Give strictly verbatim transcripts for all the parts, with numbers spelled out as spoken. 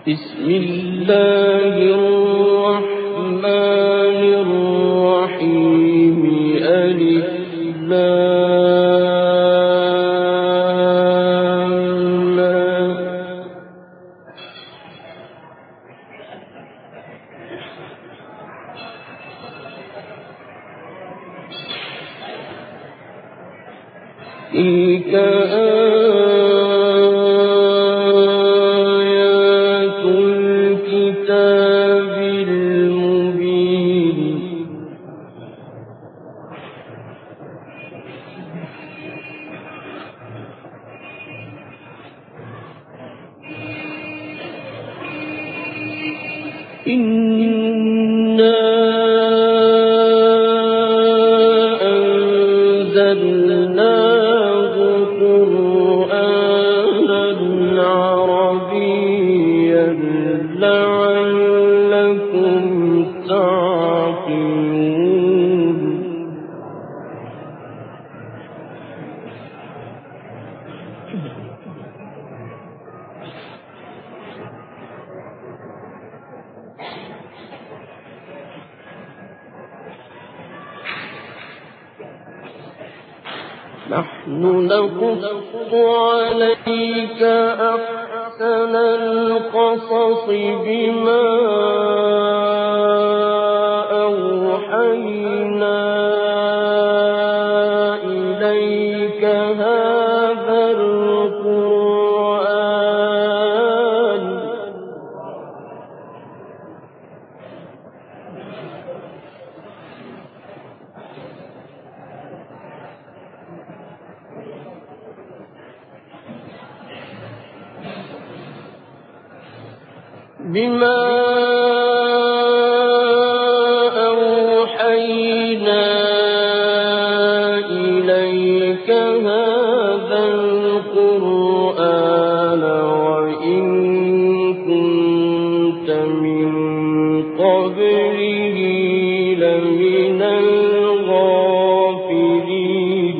بسم الله الرحمن الرحيم ألف لام تلك آيات الكتاب المبين إنا أنزلناه قرآنا عربيا لعلكم تعقلون نحن نقص عليك أحسن القصص بما أوحينا إليك هذا القرآن بما أوحينا إليك هذا القرآن وإن كنت من قبله لمن الغافلين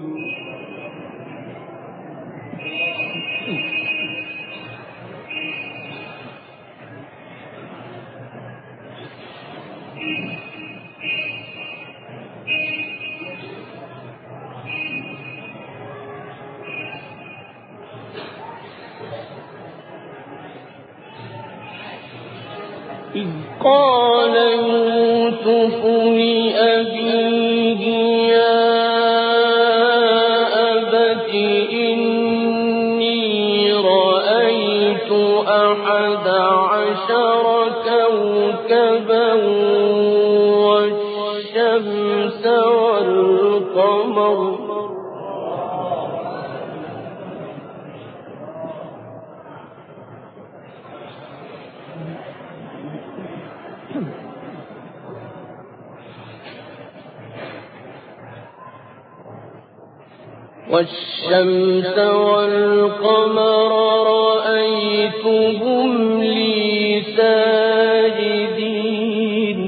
إذ قال يوسف لأبيه يا أبت إني رأيت أحد عشر كوكبا والشمس والقمر والشمس والقمر رأيتهم لي ساجدين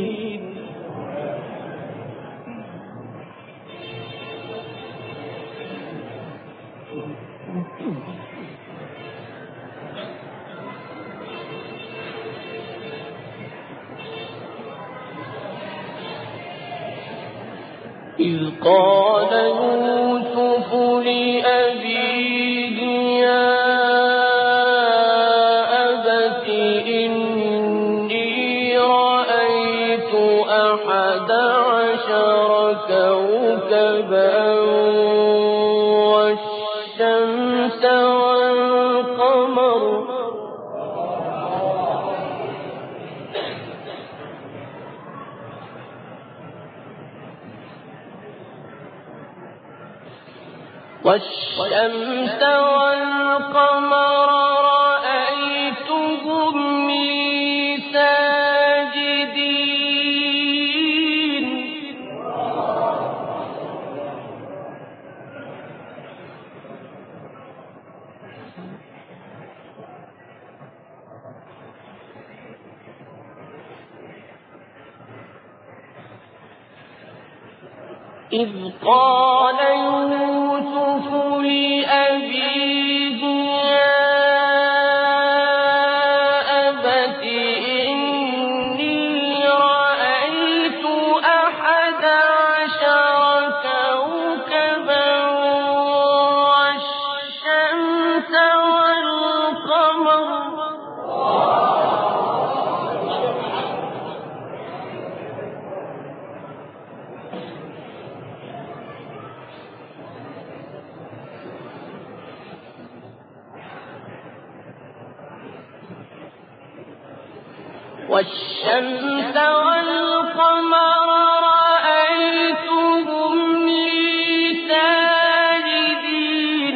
إذ قال يوسف لأبيه يا أبت إني رأيت أحد عشر كوكبا والشمس والقمر والشمس والقمر رأيتهم لي ساجدين إذ قال يوسف لأبيه يا والشمس والقمر رأيتهم لي ساجدين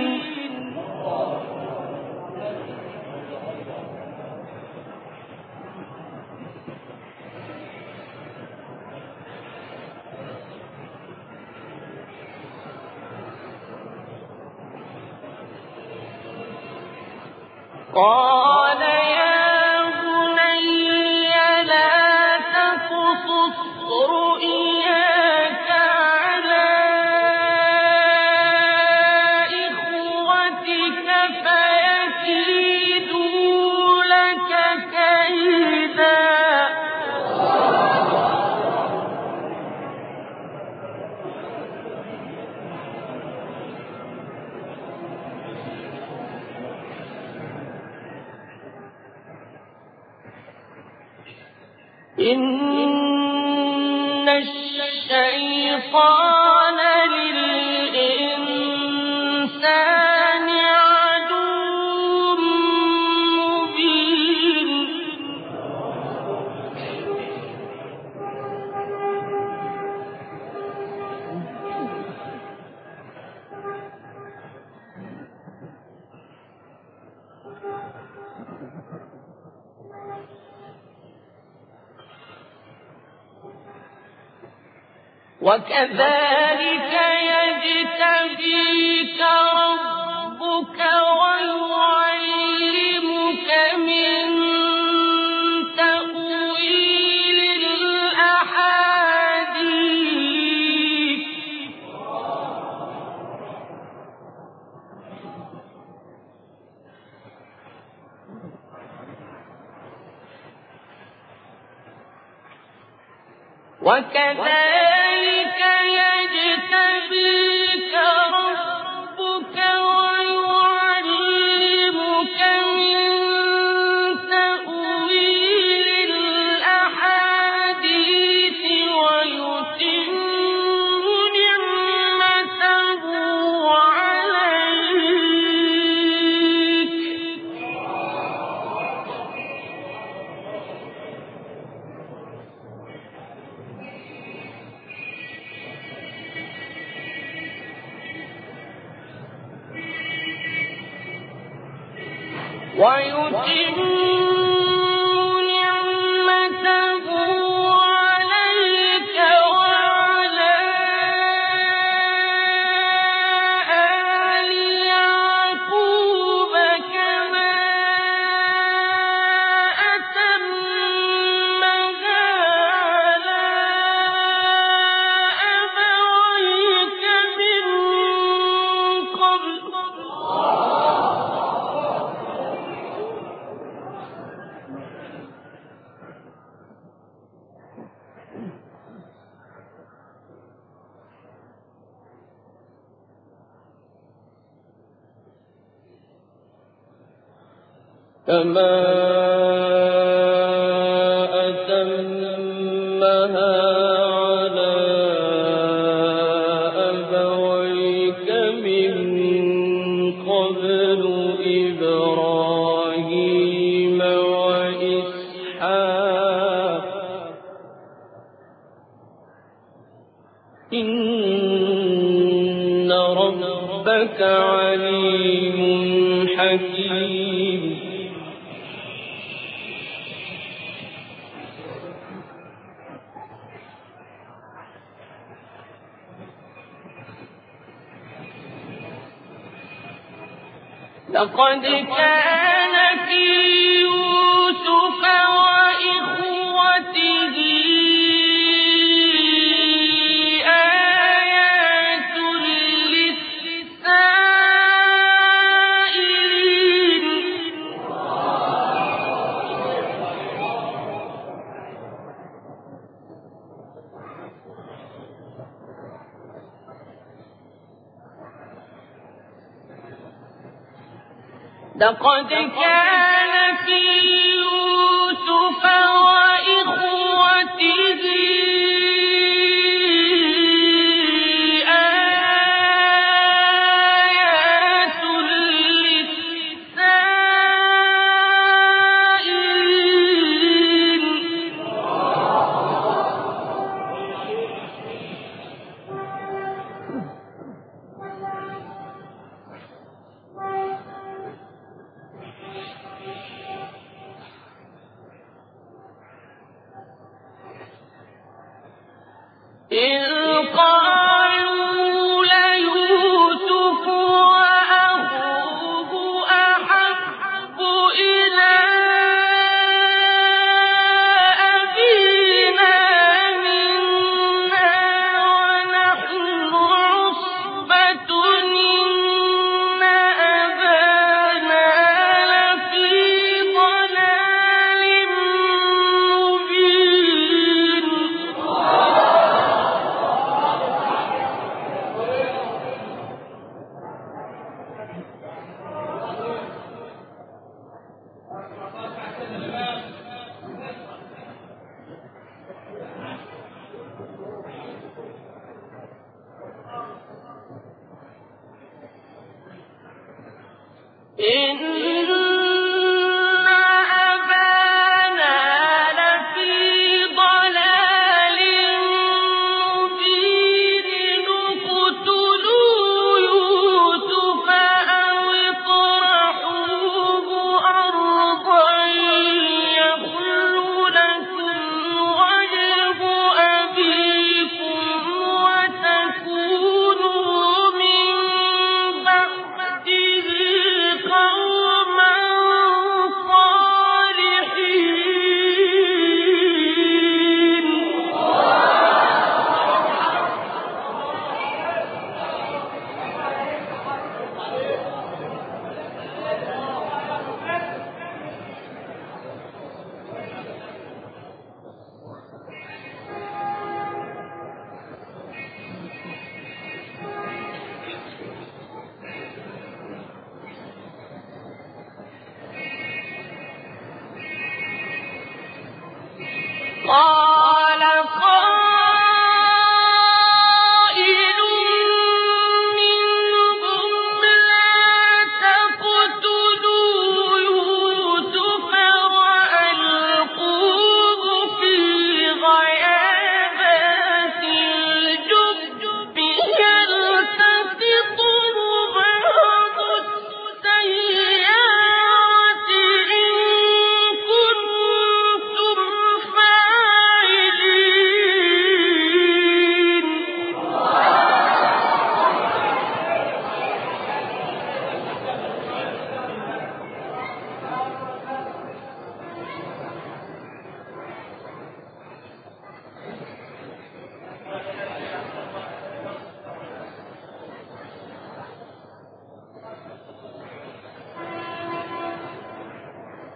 قال يا بني لا تقصص رؤياك على إخوتك فيكيدوا لك كيدا إن الشيطان للإنسان عدو مبين وكذلك يجتبيك ربك ويعلمك من تأويل الأحاديث وكذلك يجتبيك ربك ويعلمك من تأويل الأحاديث ويتم نعمته عليك ويتم نعمته عليك وعلى آل يعقوب كما أتمها على أبويك من قبل كما أتمها على أبويك من قبل إبراهيم وإسحاق إن ربك عليم حكيم لقد كان في يوسف وإخوته آيات للسائلين لقد كان في يوسف وإخوته آيات للسائلين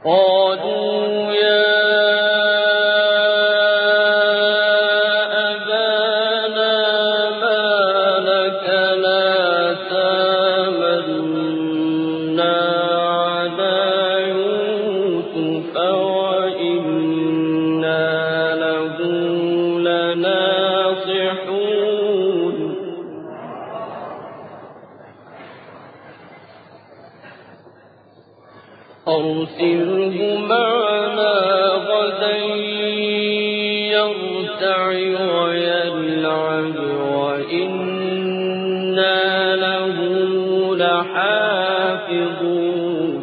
قالوا يا أبانا ما لك لا تامنا على يوسف وإنا له لناصحون أرسله معنا غدا يرتع ويلعب وإنا له لحافظون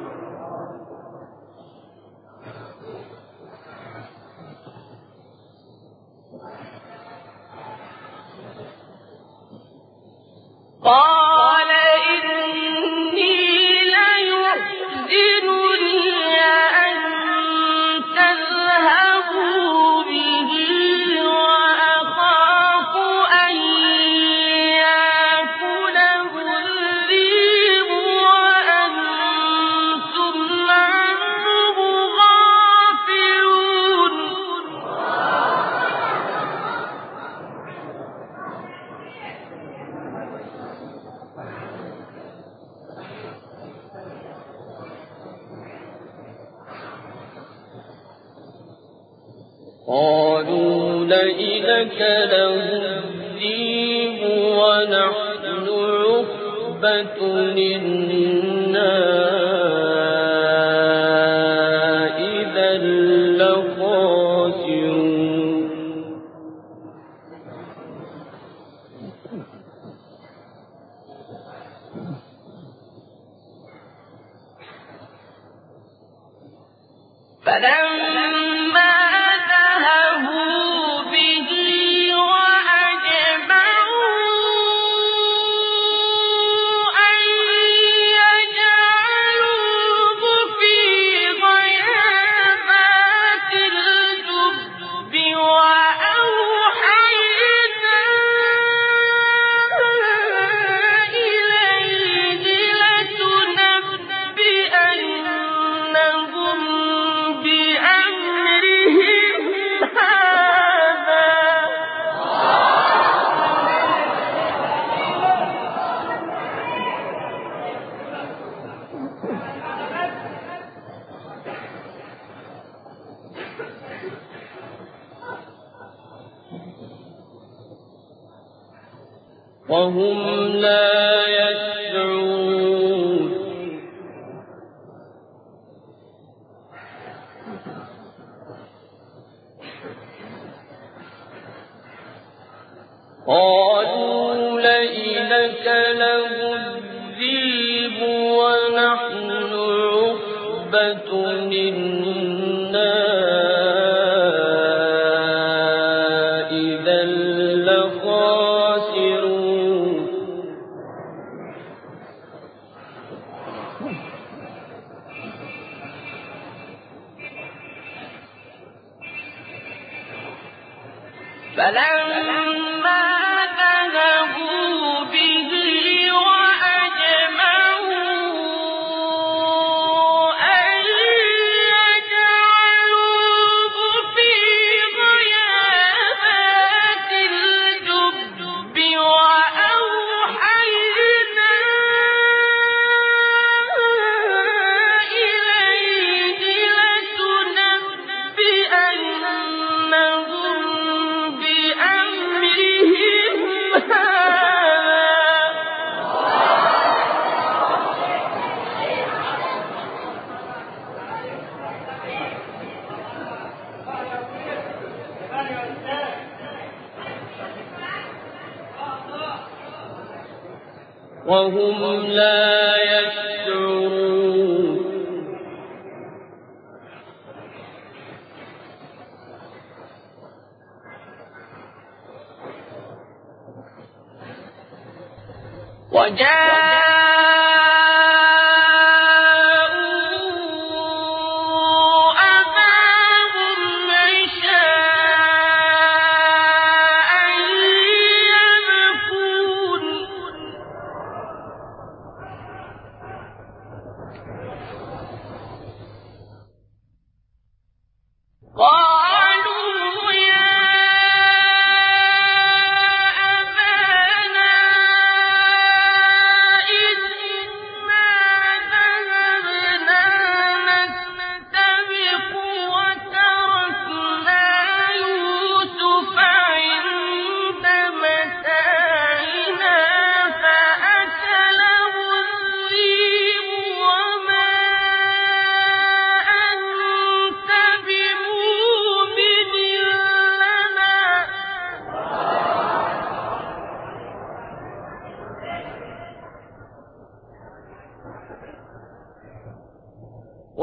قال إني ليحزنني أن تذهبوا به وأخاف أن يأكله الذئب وأنتم عنه غافلون قالوا لئن أكله الذئب ونحن عصبة إنا إذا لخاسرون فلما ذهبوا به وأجمعوا أن يجعلوه في غيابات الجب وأوحينا إليه لتنبئنهم بأمرهم هذا وهم لا يشعرون قالوا لئن أكله الذئب ونحن عصبة إنا إذا لخاسرون فلما ذهبوا به وأجمعوا أن يجعلوه في غيابات الجب وأوحينا إليه لتنبئنهم بأمرهم هذا وهم لا يشعرون وجاءوا أباهم عشاء يبكون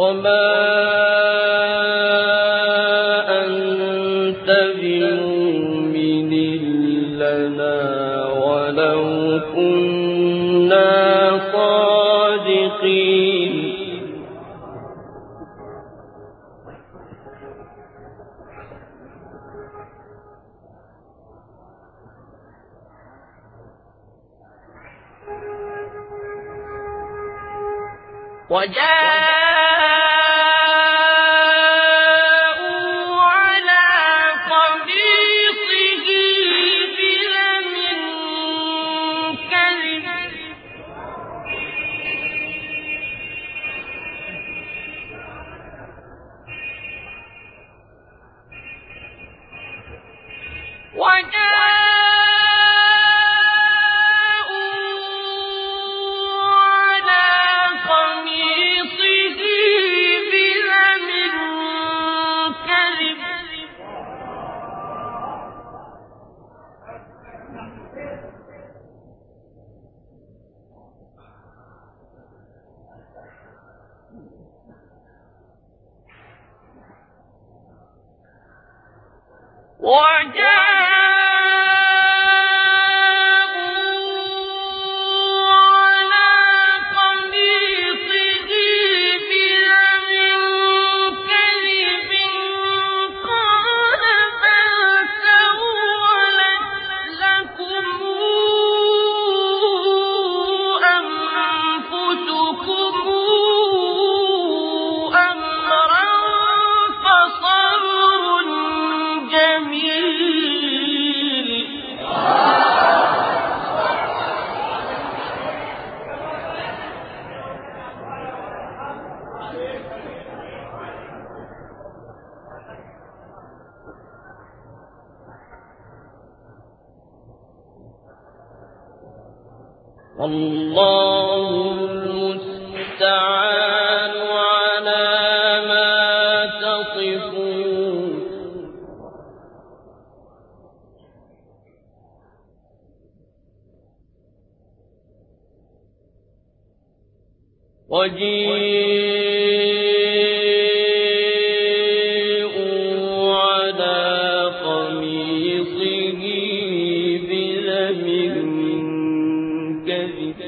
وما أنت بمؤمن لنا ولو كنا صادقين وجاءوا على قميصه بدم كذب وجاءوا والله المستعان على ما تصفون وجيءوا على قميصه بدم كذب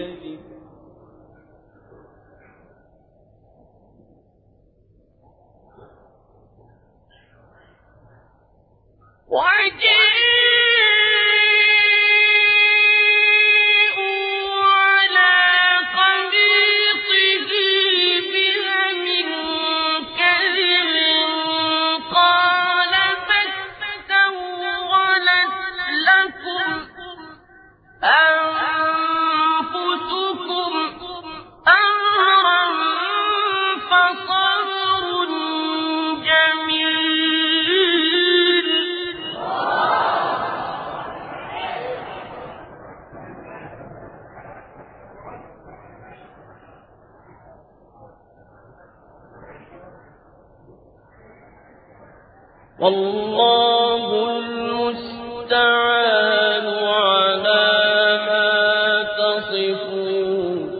والله المستعان على ما تصفون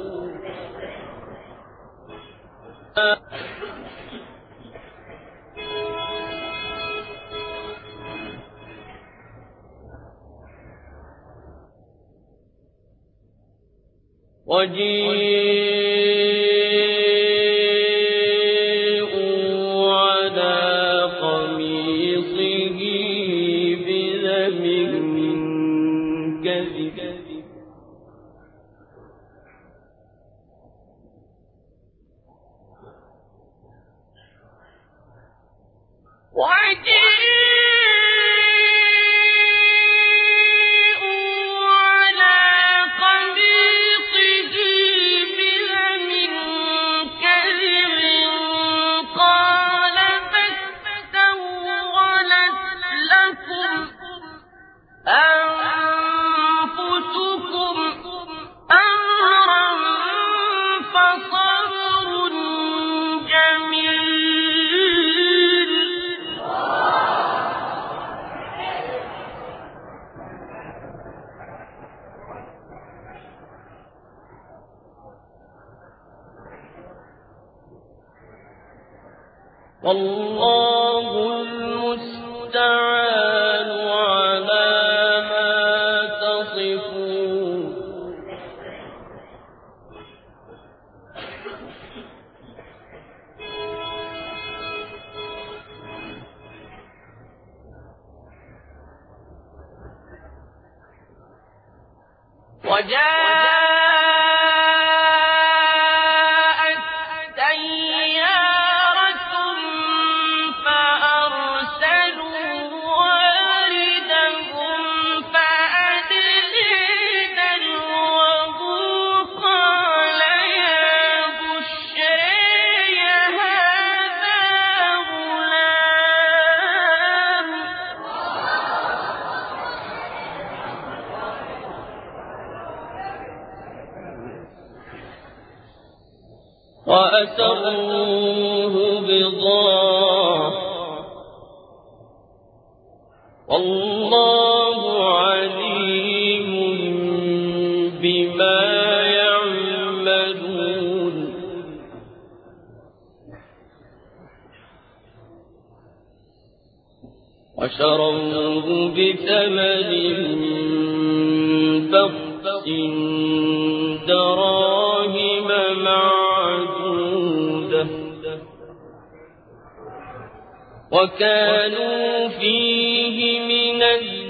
وجيءوا على قميصه بدم كذب جميل والله المستعان على ما تصفون وجاءت سيارة فأرسلوا واردهم فأدلى دلوه قال يا بشرى هذا غلام وأسروه بضاعة والله عليم بما يعملون وشروه بثمن بخس دراهم معدودة وكانوا فيه من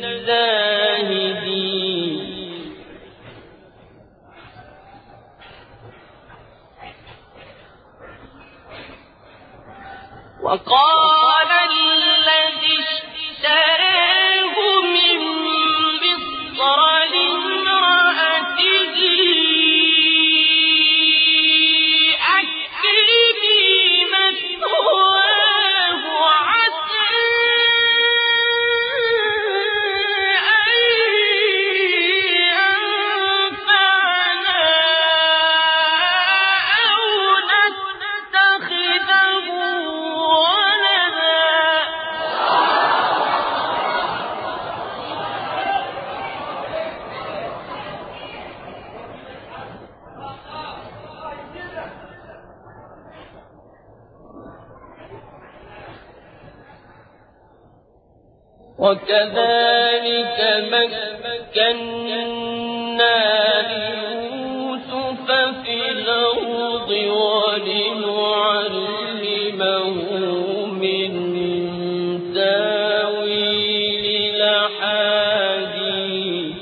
الزاهدين وقال الذي اشتراه من مصر لامرأته أكرمي مثواه عسى أن ينفعنا أو نتخذه ولدا وكذلك مكنا ليوسف في الأرض ولنعلمه من تاويل الأحاديث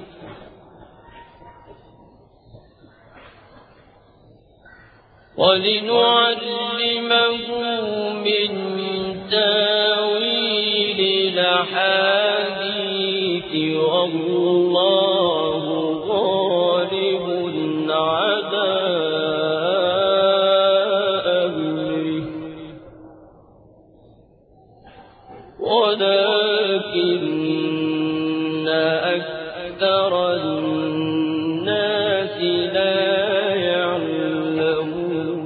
ولنعلمه من تاويل الأحاديث والله غالب على أمره ولكن أكثر الناس لا يعلمون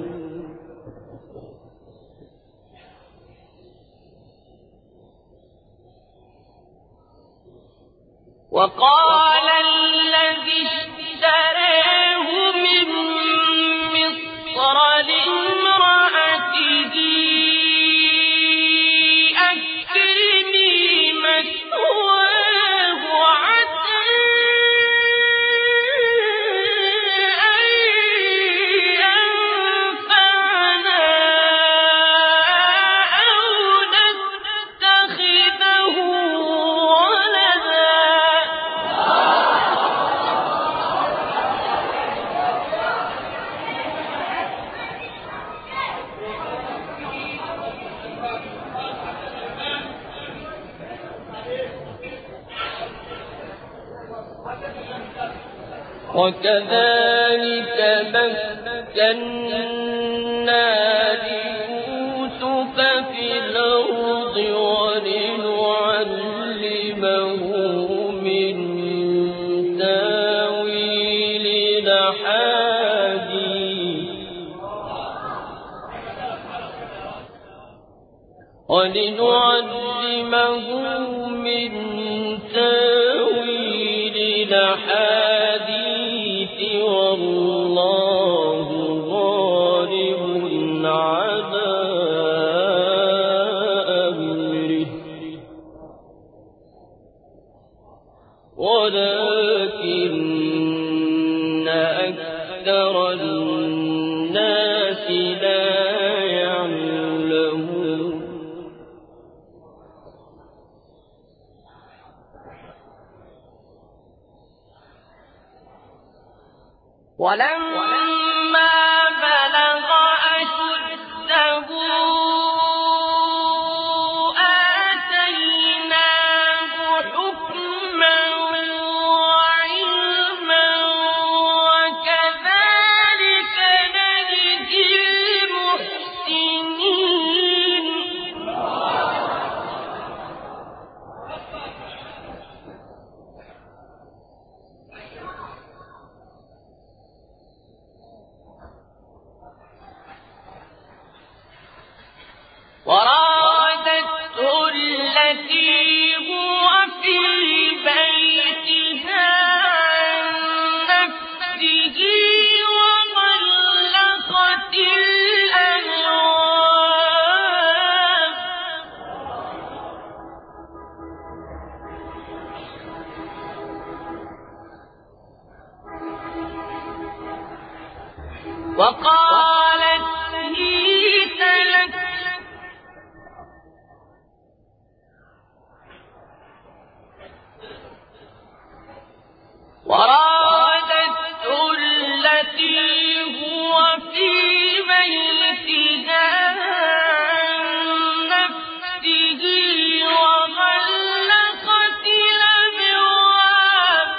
وقال الذي اشتراه من مصر لامرأته أكرمي مثواه عسى أن ينفعنا أو نتخذه ولدا وكذلك مكنا ليوسف في الأرض ولنعلمه من تاويل الأحاديث ولنعلمه من تاويل الأحاديث والله غالب على ولما بلغ أشده آتيناه حكما وعلما وكذلك نجزي المحسنين. وراودته التي هو في بيتها عن نفسه وغلقت الأبواب وقالت هيت لك وراودته التي هو في بيتها عن نفسه وغلقت الأبواب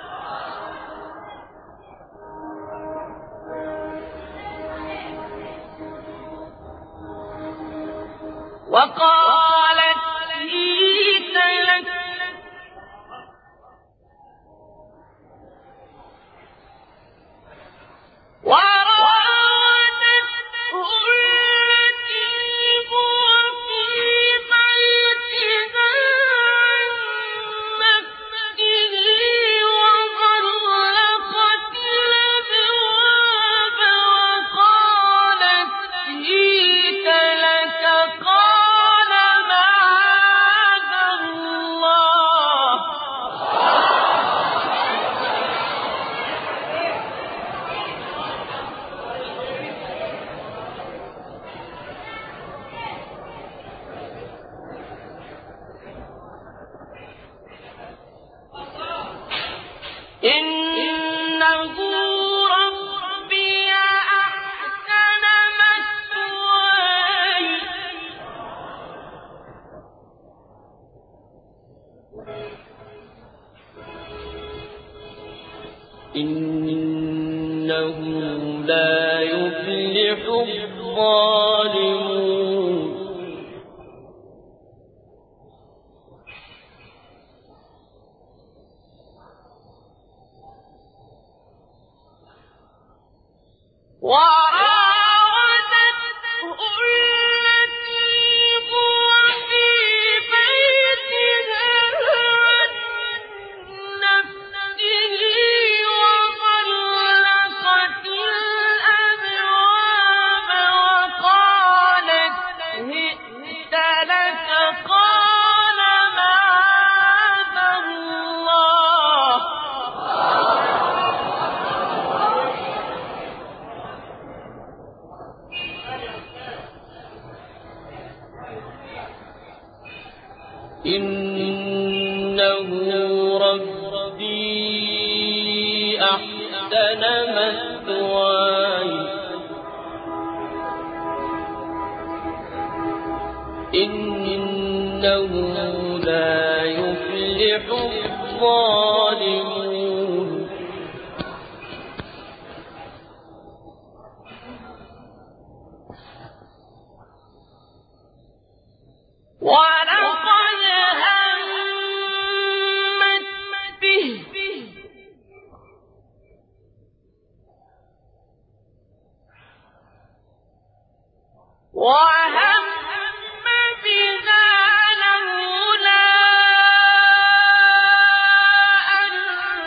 وقالت هيت لك وراودته التي هو في بيتها عن نفسه وغلقت الأبواب وقالت هيت لك قال معاذ الله إنه ربي أحسن مثواي إنه لا يفلح الظالمون. وراودته التي هو في بيتها عن نفسه وغلقت الأبواب وقالت هئت لك قال معاذ الله إنه ربي أحسن مثواي إنه لا يفلح الظالمون. ولقد همت به وهم بها لولا أن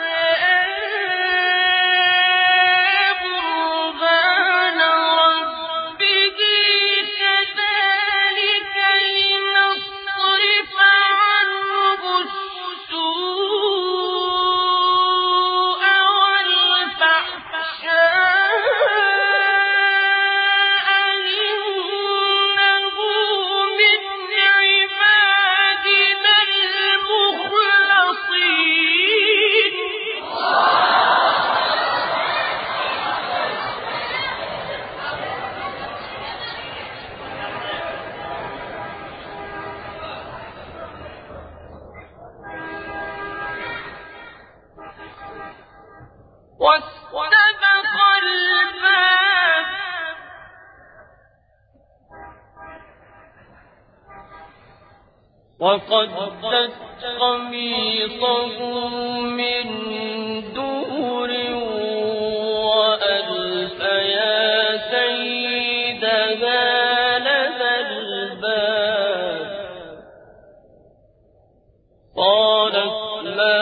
وقدت قميصه من دبر وألف يا سيدها لدى الباب قالت ما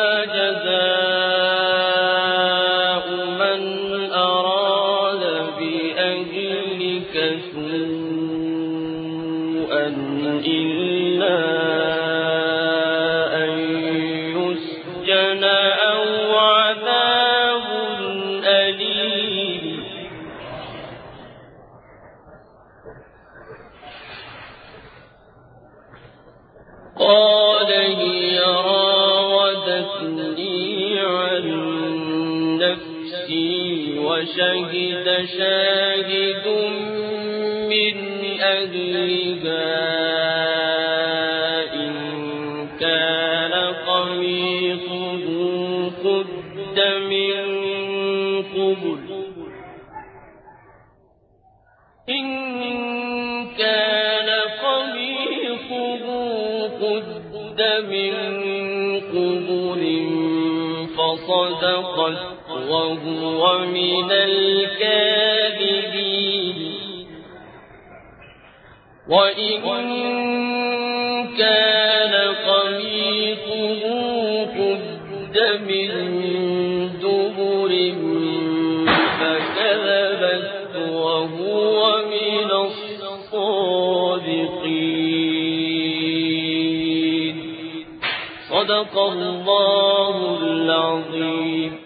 جزاء من أراد بأهلك سوءا إلا أن يسجن أو عذاب أليم قال هي راودتني عن نفسي وشهد شاهد من أهلها إن كان قميصه قد من قبل إن كان قميصه قد من قبل فصدقت وهو من الكاذبين وإن كان قميصه قد من دبر فكذبت وهو من الصادقين صدق الله العظيم.